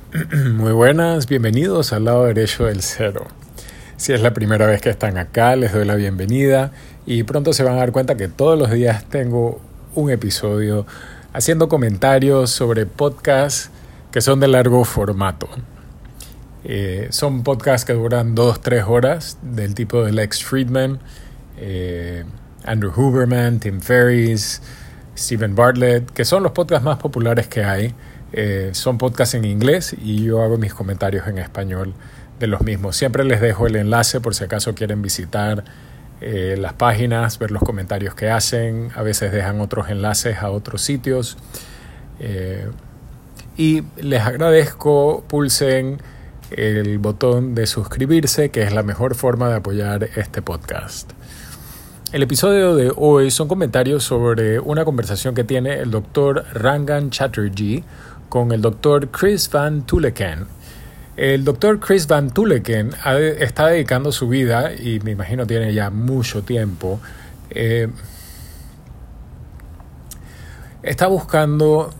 Muy buenas, bienvenidos al lado derecho del cero. Si es la primera vez que están acá, les doy la bienvenida y pronto se van a dar cuenta que todos los días tengo un episodio haciendo comentarios sobre podcasts que son de largo formato. Son podcasts que duran 2-3 horas, del tipo de Lex Fridman, Andrew Huberman, Tim Ferriss, Stephen Bartlett, que son los podcasts más populares que hay. Son podcasts en inglés y yo hago mis comentarios en español de los mismos. Siempre les dejo el enlace por si acaso quieren visitar las páginas, ver los comentarios que hacen. A veces dejan otros enlaces a otros sitios. Y les agradezco, pulsen el botón de suscribirse, que es la mejor forma de apoyar este podcast. El episodio de hoy son comentarios sobre una conversación que tiene el Dr. Rangan Chatterjee con el Dr. Chris Van Tulleken. El Dr. Chris Van Tulleken está dedicando su vida, y me imagino tiene ya mucho tiempo, está buscando...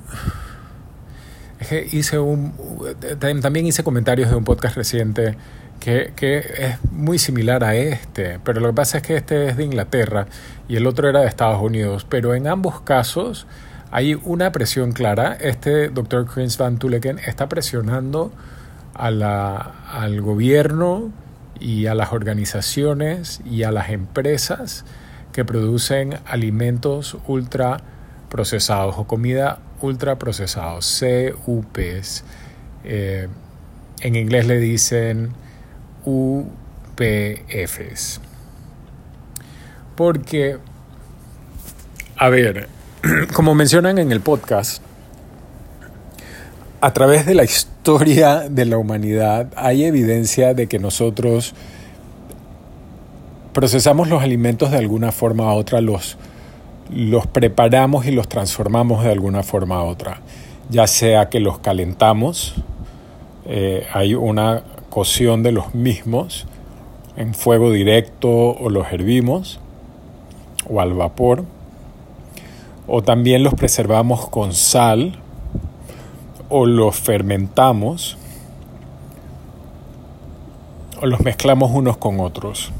También hice comentarios de un podcast reciente que es muy similar a este, pero lo que pasa es que este es de Inglaterra y el otro era de Estados Unidos, pero en ambos casos hay una presión clara. Este Dr. Chris Van Tulleken está presionando al gobierno y a las organizaciones y a las empresas que producen alimentos ultraprocesados o comida ultraprocesados, CUPs. En inglés le dicen UPFs. Porque, a ver, como mencionan en el podcast, a través de la historia de la humanidad hay evidencia de que nosotros procesamos los alimentos de alguna forma u otra, los preparamos y los transformamos de alguna forma u otra, ya sea que los calentamos, hay una cocción de los mismos en fuego directo, o los hervimos o al vapor, o también los preservamos con sal o los fermentamos o los mezclamos unos con otros.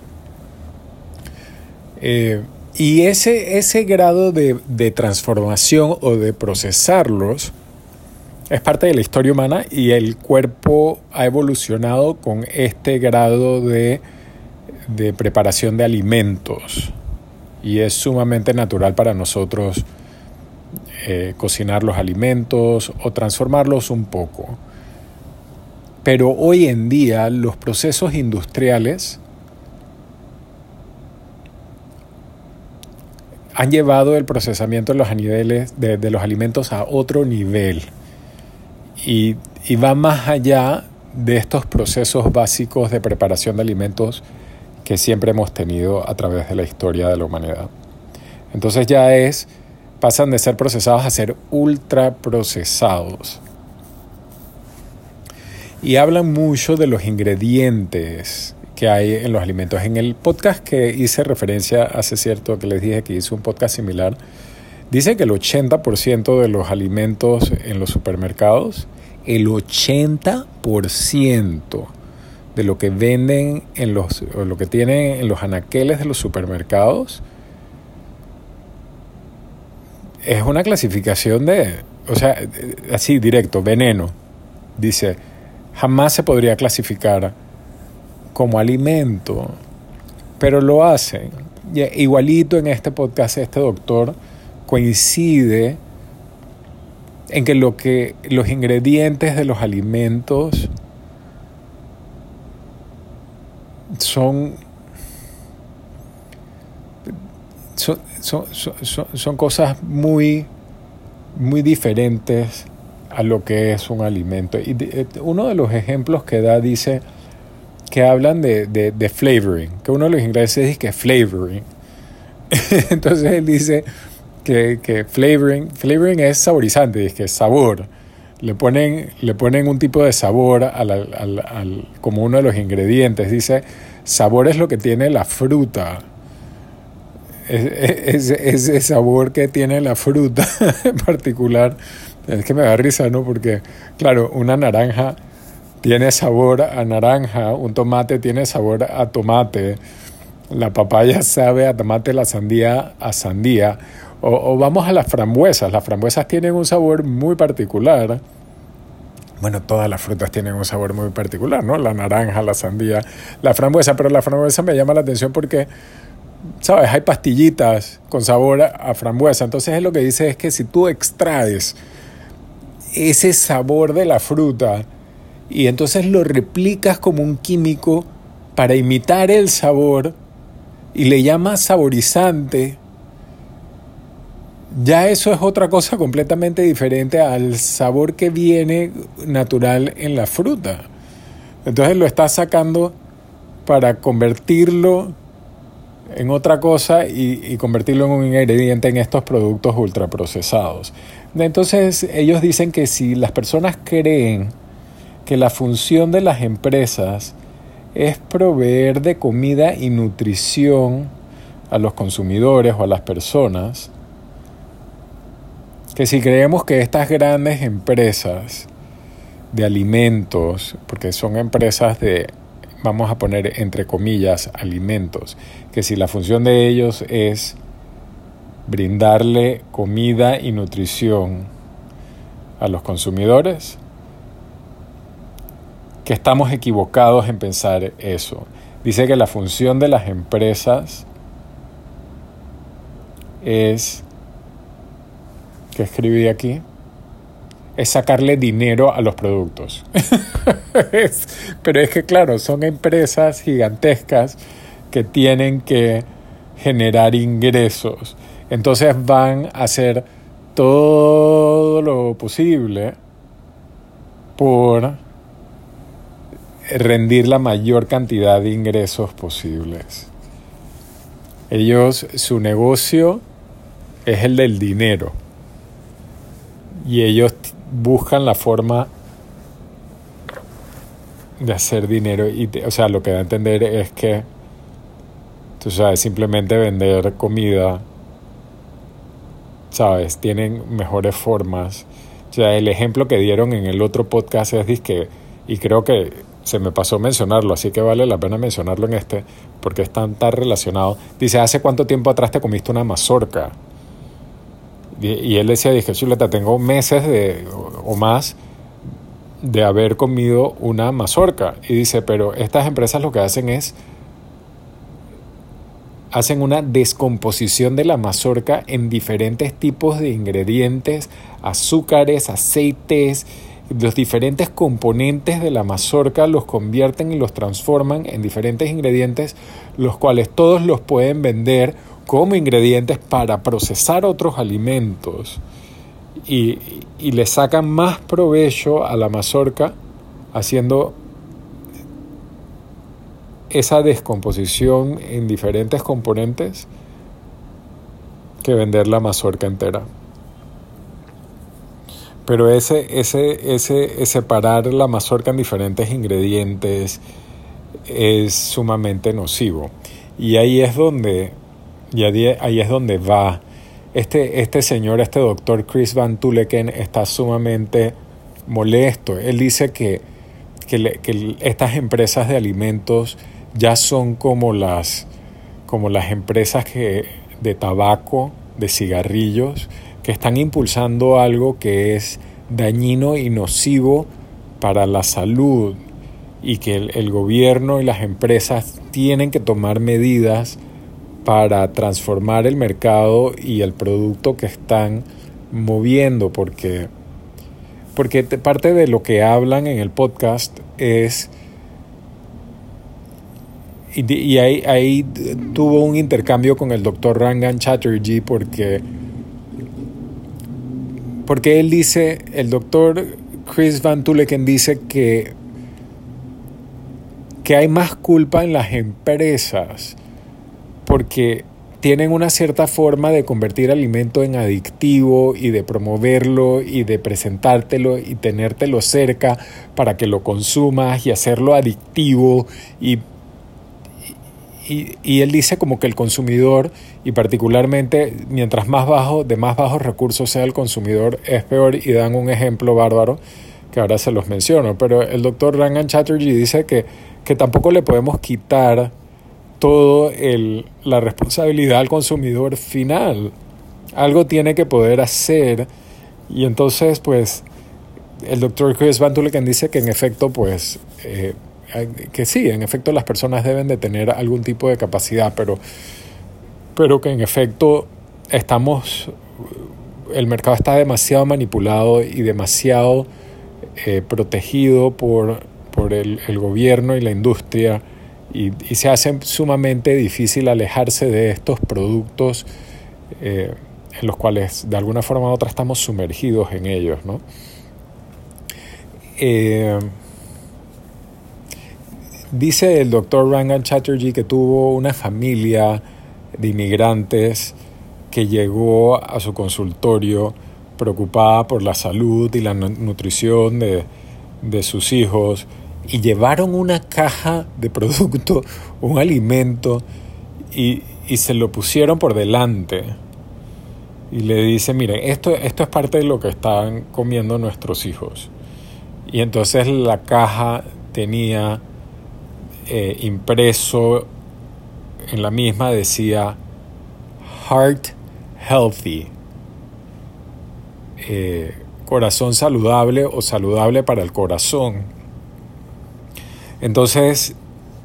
Y ese grado de transformación o de procesarlos es parte de la historia humana, y el cuerpo ha evolucionado con este grado de preparación de alimentos. Y es sumamente natural para nosotros cocinar los alimentos o transformarlos un poco. Pero hoy en día los procesos industriales han llevado el procesamiento de los niveles de los alimentos a otro nivel y va más allá de estos procesos básicos de preparación de alimentos que siempre hemos tenido a través de la historia de la humanidad. Entonces pasan de ser procesados a ser ultraprocesados. Y hablan mucho de los ingredientes que hay en los alimentos. En el podcast que hice referencia hace cierto, que les dije que hice un podcast similar, dice que el 80% de los alimentos en los supermercados, el 80% de lo que venden o lo que tienen en los anaqueles de los supermercados es una clasificación así directo, veneno. Dice, jamás se podría clasificar como alimento, pero lo hacen. Y igualito en este podcast, este doctor coincide en que los ingredientes de los alimentos son cosas muy, muy diferentes a lo que es un alimento. Y uno de los ejemplos que da dice que hablan de flavoring, que uno de los ingleses dice que flavoring. Entonces él dice que flavoring es saborizante, es que es sabor. Le ponen un tipo de sabor como uno de los ingredientes. Dice, sabor es lo que tiene la fruta. Ese sabor que tiene la fruta en particular Es que me da risa, ¿no? Porque, claro, una naranja tiene sabor a naranja, un tomate tiene sabor a tomate, la papaya sabe a tomate, la sandía a sandía. O vamos a las frambuesas tienen un sabor muy particular. Bueno, todas las frutas tienen un sabor muy particular, ¿no? La naranja, la sandía, la frambuesa, pero la frambuesa me llama la atención porque, ¿sabes? Hay pastillitas con sabor a frambuesa, entonces es lo que dice es que si tú extraes ese sabor de la fruta y entonces lo replicas como un químico para imitar el sabor y le llamas saborizante, ya eso es otra cosa completamente diferente al sabor que viene natural en la fruta. Entonces lo estás sacando para convertirlo en otra cosa y convertirlo en un ingrediente en estos productos ultraprocesados. Entonces ellos dicen que si las personas creen que la función de las empresas es proveer de comida y nutrición a los consumidores o a las personas, que si creemos que estas grandes empresas de alimentos, porque son empresas de, vamos a poner entre comillas, alimentos, que si la función de ellos es brindarle comida y nutrición a los consumidores, que estamos equivocados en pensar eso. Dice que la función de las empresas es, ¿qué escribí aquí? Es sacarle dinero a los productos. Pero es que claro, son empresas gigantescas que tienen que generar ingresos. Entonces van a hacer todo lo posible por rendir la mayor cantidad de ingresos posibles. Ellos, su negocio es el del dinero. Y ellos buscan la forma de hacer dinero. O sea, lo que da a entender es que, tú sabes, simplemente vender comida, ¿sabes? Tienen mejores formas. O sea, el ejemplo que dieron en el otro podcast es que, y creo que se me pasó mencionarlo, así que vale la pena mencionarlo en este, porque es tan relacionado. Dice, ¿hace cuánto tiempo atrás te comiste una mazorca? Y él decía, dije, chuleta, tengo meses o más de haber comido una mazorca. Y dice, pero estas empresas lo que hacen es, hacen una descomposición de la mazorca en diferentes tipos de ingredientes, azúcares, aceites, los diferentes componentes de la mazorca los convierten y los transforman en diferentes ingredientes, los cuales todos los pueden vender como ingredientes para procesar otros alimentos y le sacan más provecho a la mazorca haciendo esa descomposición en diferentes componentes que vender la mazorca entera. Pero ese separar la mazorca en diferentes ingredientes es sumamente nocivo. Y ahí es donde va. Este señor, este doctor Chris Van Tulleken está sumamente molesto. Él dice que estas empresas de alimentos ya son como las empresas de tabaco, de cigarrillos, que están impulsando algo que es dañino y nocivo para la salud, y que el gobierno y las empresas tienen que tomar medidas para transformar el mercado y el producto que están moviendo, porque parte de lo que hablan en el podcast es, y ahí tuvo un intercambio con el doctor Rangan Chatterjee, porque él dice, el doctor Chris Van Tulleken dice que hay más culpa en las empresas porque tienen una cierta forma de convertir alimento en adictivo y de promoverlo y de presentártelo y tenértelo cerca para que lo consumas y hacerlo adictivo y y él dice como que el consumidor, y particularmente mientras de más bajos recursos sea el consumidor, es peor, y dan un ejemplo bárbaro que ahora se los menciono. Pero el doctor Rangan Chatterjee dice que tampoco le podemos quitar todo la responsabilidad al consumidor final. Algo tiene que poder hacer, y entonces pues el doctor Chris Van Tulleken dice que en efecto pues que sí, en efecto las personas deben de tener algún tipo de capacidad, pero que en efecto el mercado está demasiado manipulado y demasiado protegido por el gobierno y la industria, y se hace sumamente difícil alejarse de estos productos en los cuales de alguna forma u otra estamos sumergidos en ellos, ¿no? Dice el doctor Rangan Chatterjee que tuvo una familia de inmigrantes que llegó a su consultorio preocupada por la salud y la nutrición de sus hijos, y llevaron una caja de producto, un alimento, y se lo pusieron por delante. Y le dice, mire, esto es parte de lo que están comiendo nuestros hijos. Y entonces la caja tenía impreso en la misma, decía Heart Healthy, corazón saludable o saludable para el corazón. Entonces,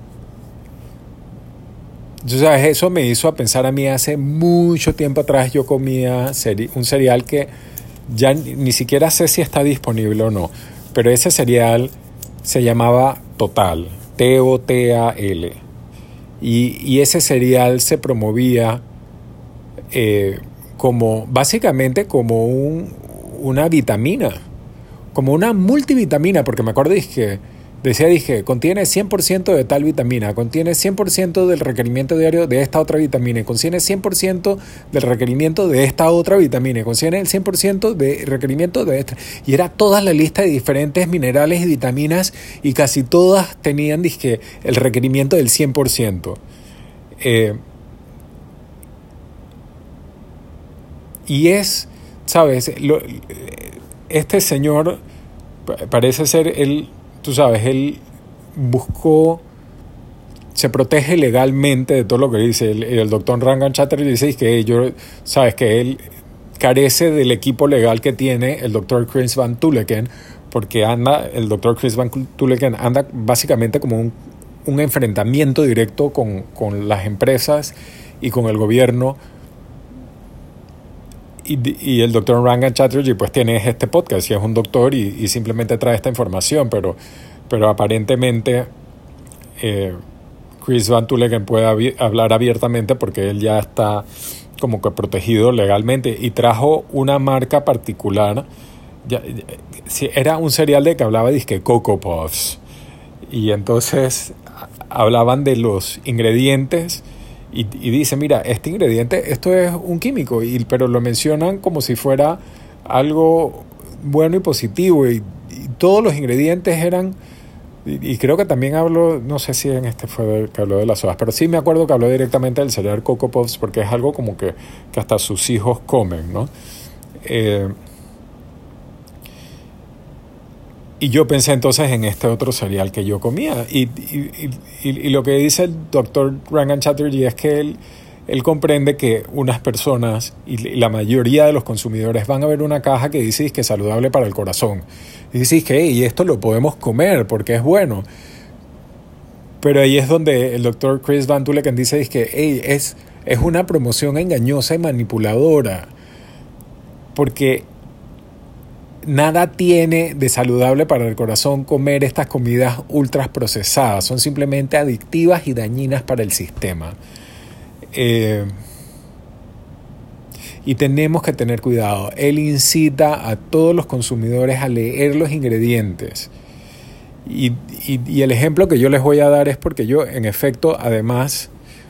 ¿sabes? Eso me hizo pensar a mí. Hace mucho tiempo atrás yo comía un cereal que ya ni siquiera sé si está disponible o no, pero ese cereal se llamaba Total, T-O-T-A-L, y ese cereal se promovía básicamente como una vitamina, como una multivitamina, porque me acuerdo que dije, contiene 100% de tal vitamina, contiene 100% del requerimiento diario de esta otra vitamina, y contiene 100% del requerimiento de esta otra vitamina, y contiene el 100% de requerimiento de esta. Y era toda la lista de diferentes minerales y vitaminas, y casi todas tenían el requerimiento del 100%. Y ¿sabes? Este señor parece ser tú sabes, él se protege legalmente de todo lo que dice. El doctor Rangan Chatterjee dice que él carece del equipo legal que tiene el doctor Chris Van Tulleken, porque el doctor Chris Van Tulleken anda básicamente como un enfrentamiento directo con las empresas y con el gobierno. Y el doctor Rangan Chatterjee pues tiene este podcast y es un doctor y simplemente trae esta información, pero aparentemente Chris Van Tulleken puede hablar abiertamente porque él ya está como que protegido legalmente, y trajo una marca particular. Era un cereal de que hablaba de Cocoa Puffs, y entonces hablaban de los ingredientes. Y dice, mira, este ingrediente, esto es un químico, pero lo mencionan como si fuera algo bueno y positivo, y todos los ingredientes eran, y creo que también habló, no sé si en este fue que habló de las sodas, pero sí me acuerdo que habló directamente del cereal Cocoa Puffs, porque es algo como que hasta sus hijos comen, ¿no? Y yo pensé entonces en este otro cereal que yo comía. Y lo que dice el doctor Rangan Chatterjee es que él comprende que unas personas y la mayoría de los consumidores van a ver una caja que dice que es saludable para el corazón. Y dice que y esto lo podemos comer porque es bueno. Pero ahí es donde el doctor Chris Van Tulleken dice que es una promoción engañosa y manipuladora. Porque nada tiene de saludable para el corazón comer estas comidas ultra procesadas. Son simplemente adictivas y dañinas para el sistema. Y tenemos que tener cuidado. Él incita a todos los consumidores a leer los ingredientes. Y el ejemplo que yo les voy a dar es porque yo, en efecto, además,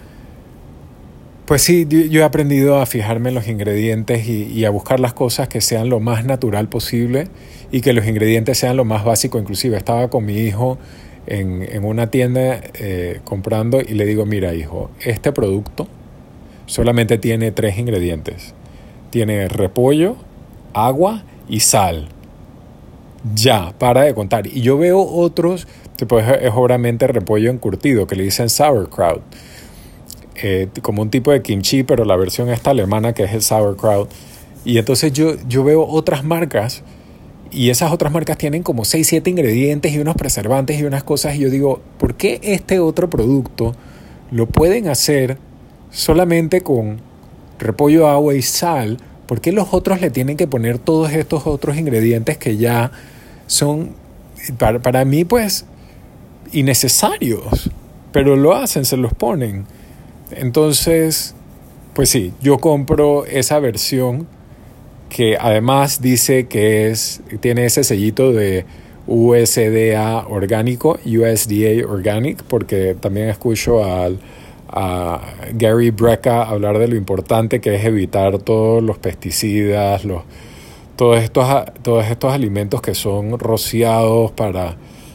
pues sí, yo he aprendido a fijarme en los ingredientes y a buscar las cosas que sean lo más natural posible y que los ingredientes sean lo más básico. Inclusive estaba con mi hijo en una tienda comprando y le digo, mira hijo, este producto solamente tiene 3 ingredientes. Tiene repollo, agua y sal. Ya, para de contar. Y yo veo otros, es obviamente repollo encurtido, que le dicen sauerkraut. Como un tipo de kimchi, pero la versión esta alemana que es el sauerkraut. Y entonces yo veo otras marcas y esas otras marcas tienen como 6, 7 ingredientes y unos preservantes y unas cosas. Y yo digo, ¿por qué este otro producto lo pueden hacer solamente con repollo, agua y sal? ¿Por qué los otros le tienen que poner todos estos otros ingredientes que ya son, para mí, pues, innecesarios? Pero lo hacen, se los ponen. Entonces, pues sí, yo compro esa versión que además dice que tiene ese sellito de USDA orgánico, USDA Organic, porque también escucho a Gary Brecka hablar de lo importante que es evitar todos los pesticidas, todos estos alimentos que son rociados para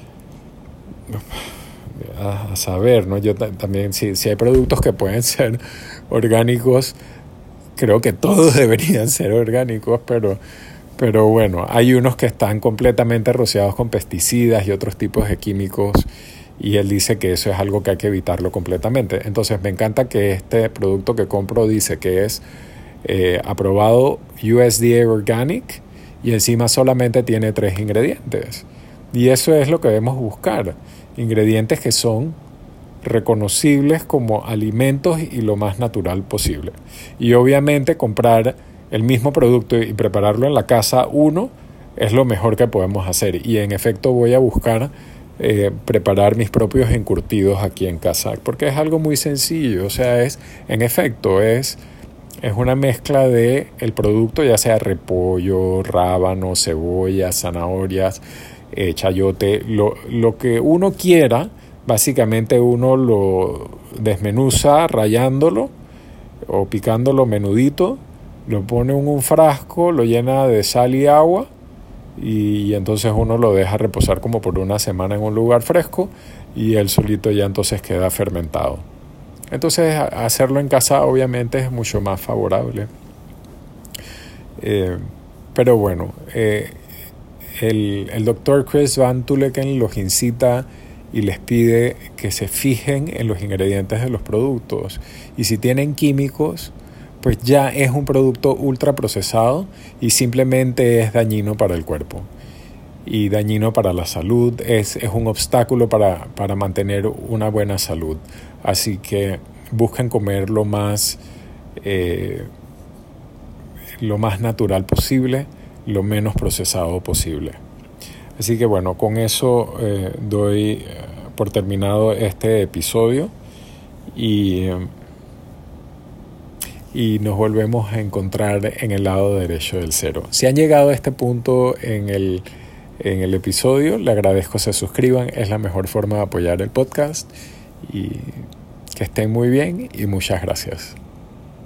a saber, ¿no? Yo también, si hay productos que pueden ser orgánicos, creo que todos deberían ser orgánicos, pero bueno, hay unos que están completamente rociados con pesticidas y otros tipos de químicos, y él dice que eso es algo que hay que evitarlo completamente. Entonces me encanta que este producto que compro dice que es aprobado USDA Organic y encima solamente tiene 3 ingredientes. Y eso es lo que debemos buscar, ingredientes que son reconocibles como alimentos y lo más natural posible. Y obviamente comprar el mismo producto y prepararlo en la casa es lo mejor que podemos hacer. Y en efecto voy a buscar preparar mis propios encurtidos aquí en casa, porque es algo muy sencillo. O sea, es una mezcla de el producto, ya sea repollo, rábano, cebolla, zanahorias, chayote, lo que uno quiera. Básicamente uno lo desmenuza rallándolo o picándolo menudito, lo pone en un frasco, lo llena de sal y agua y entonces uno lo deja reposar como por una semana en un lugar fresco y él solito ya entonces queda fermentado. Entonces hacerlo en casa obviamente es mucho más favorable. Pero bueno, el doctor Chris Van Tulleken los incita y les pide que se fijen en los ingredientes de los productos. Y si tienen químicos, pues ya es un producto ultraprocesado y simplemente es dañino para el cuerpo. Y dañino para la salud, es un obstáculo para mantener una buena salud. Así que busquen comer lo más natural posible, lo menos procesado posible. Así que bueno, con eso doy por terminado este episodio y nos volvemos a encontrar en el lado derecho del cero. Si han llegado a este punto en el episodio, le agradezco se suscriban, es la mejor forma de apoyar el podcast y que estén muy bien y muchas gracias.